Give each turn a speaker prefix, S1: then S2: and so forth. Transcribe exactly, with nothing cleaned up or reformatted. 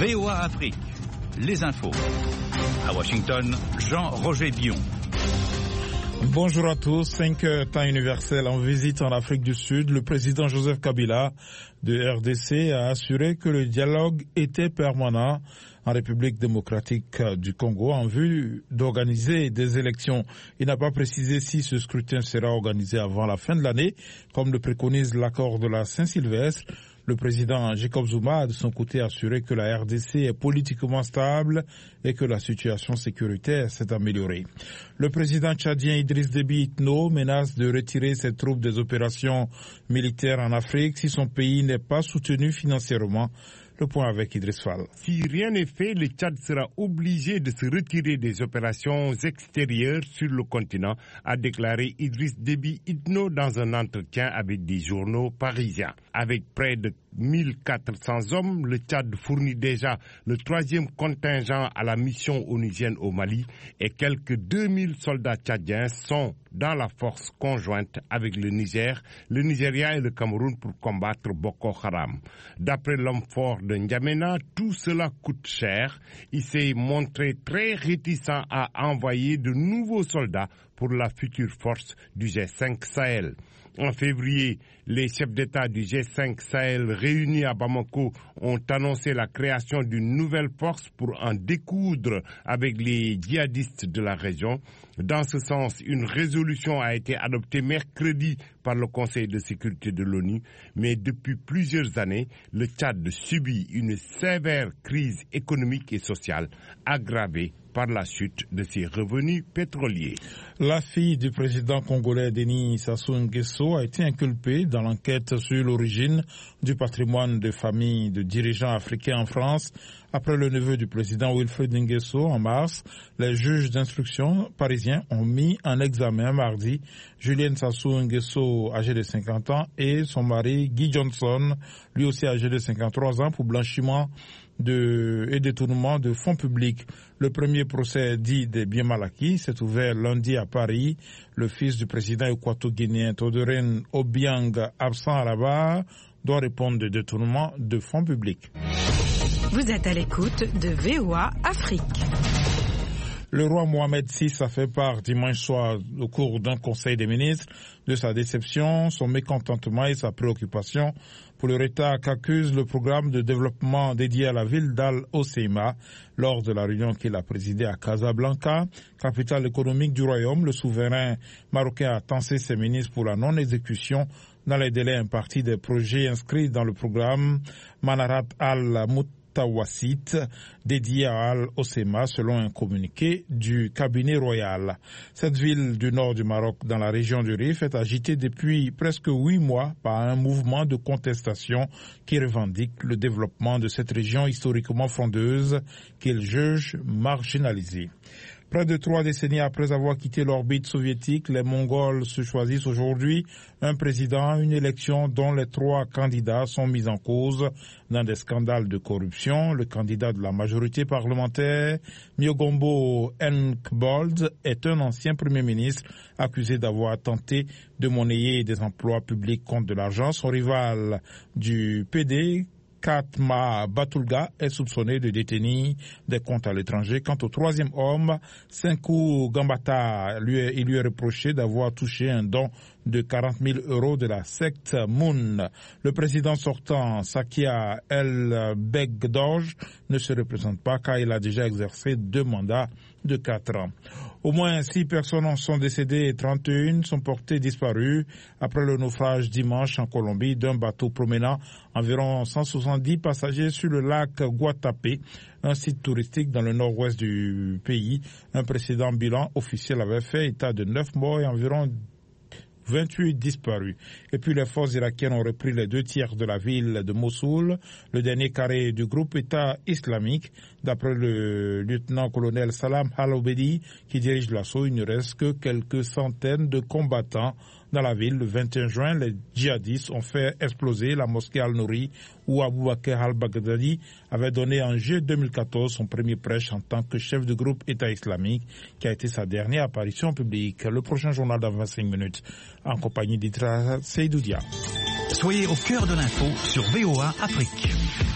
S1: V O A Afrique, les infos. À Washington, Jean-Roger Bion.
S2: Bonjour à tous. cinq heures temps universel en visite en Afrique du Sud. Le président Joseph Kabila de R D C a assuré que le dialogue était permanent en République démocratique du Congo en vue d'organiser des élections. Il n'a pas précisé si ce scrutin sera organisé avant la fin de l'année, comme le préconise l'accord de la Saint-Sylvestre. Le président Jacob Zuma a de son côté assuré que la R D C est politiquement stable et que la situation sécuritaire s'est améliorée. Le président tchadien Idriss Déby Itno menace de retirer ses troupes des opérations militaires en Afrique si son pays n'est pas soutenu financièrement. Le point avec Idriss Fall.
S3: Si rien n'est fait, le Tchad sera obligé de se retirer des opérations extérieures sur le continent, a déclaré Idriss Déby Itno dans un entretien avec des journaux parisiens. Avec près de mille quatre cents hommes, le Tchad fournit déjà le troisième contingent à la mission onusienne au Mali et quelques deux mille soldats tchadiens sont dans la force conjointe avec le Niger, le Nigeria et le Cameroun pour combattre Boko Haram. D'après l'homme fort de N'Djamena, tout cela coûte cher. Il s'est montré très réticent à envoyer de nouveaux soldats pour la future force du G cinq Sahel. En février, les chefs d'État du G cinq Sahel réunis à Bamako ont annoncé la création d'une nouvelle force pour en découdre avec les djihadistes de la région. Dans ce sens, une résolution a été adoptée mercredi par le Conseil de sécurité de l'ONU, mais depuis plusieurs années, le Tchad subit une sévère crise économique et sociale aggravée par la chute de ses revenus pétroliers.
S2: La fille du président congolais Denis Sassou Nguesso a été inculpée dans l'enquête sur l'origine du patrimoine de famille de dirigeants africains en France. Après le neveu du président Wilfried Nguesso en mars, les juges d'instruction parisiens ont mis en examen mardi Julienne Sassou Nguesso, âgée de cinquante ans, et son mari Guy Johnson, lui aussi âgé de cinquante-trois ans, pour blanchiment de, et détournement de fonds publics. Le premier procès dit des biens mal acquis s'est ouvert lundi à Paris. Le fils du président équato-guinéen Todorène Obiang, absent à la barre, doit répondre de détournement de fonds publics.
S4: Vous êtes à l'écoute de V O A Afrique.
S2: Le roi Mohamed six a fait part dimanche soir au cours d'un conseil des ministres de sa déception, son mécontentement et sa préoccupation pour le retard qu'accuse le programme de développement dédié à la ville d'Al-Hoceima. Lors de la réunion qu'il a présidée à Casablanca, capitale économique du royaume, le souverain marocain a tancé ses ministres pour la non-exécution dans les délais impartis des projets inscrits dans le programme Manarat al-Mout Tawassit, dédié à Al-Hoceima selon un communiqué du cabinet royal. Cette ville du nord du Maroc, dans la région du Rif, est agitée depuis presque huit mois par un mouvement de contestation qui revendique le développement de cette région historiquement frondeuse qu'il juge marginalisée. Près de trois décennies après avoir quitté l'orbite soviétique, les Mongols se choisissent aujourd'hui un président, une élection dont les trois candidats sont mis en cause dans des scandales de corruption. Le candidat de la majorité parlementaire, Myogombo Enkbold, est un ancien premier ministre accusé d'avoir tenté de monnayer des emplois publics contre de l'argent. Son rival du P D, Katma Batulga, est soupçonné de détenir des comptes à l'étranger. Quant au troisième homme, Senkou Gambata, lui, il lui est reproché d'avoir touché un don de quarante mille euros de la secte Moon. Le président sortant, Sakia El Begdoj, ne se représente pas car il a déjà exercé deux mandats de quatre ans. Au moins six personnes en sont décédées et trente et une sont portées disparues après le naufrage dimanche en Colombie d'un bateau promenant environ cent soixante-dix passagers sur le lac Guatapé, un site touristique dans le nord-ouest du pays. Un précédent bilan officiel avait fait état de neuf morts et environ vingt-huit disparus. Et puis les forces irakiennes ont repris les deux tiers de la ville de Mossoul, le dernier carré du groupe État islamique. D'après le lieutenant-colonel Salam Al-Obedi, qui dirige l'assaut, il ne reste que quelques centaines de combattants dans la ville. Le vingt et un juin, les djihadistes ont fait exploser la mosquée Al-Nouri où Abou Bakr al-Baghdadi avait donné en juillet deux mille quatorze son premier prêche en tant que chef de groupe État islamique, qui a été sa dernière apparition publique. Le prochain journal dans vingt-cinq minutes, en compagnie d'Itra Seydoudia.
S1: Soyez au cœur de l'info sur V O A Afrique.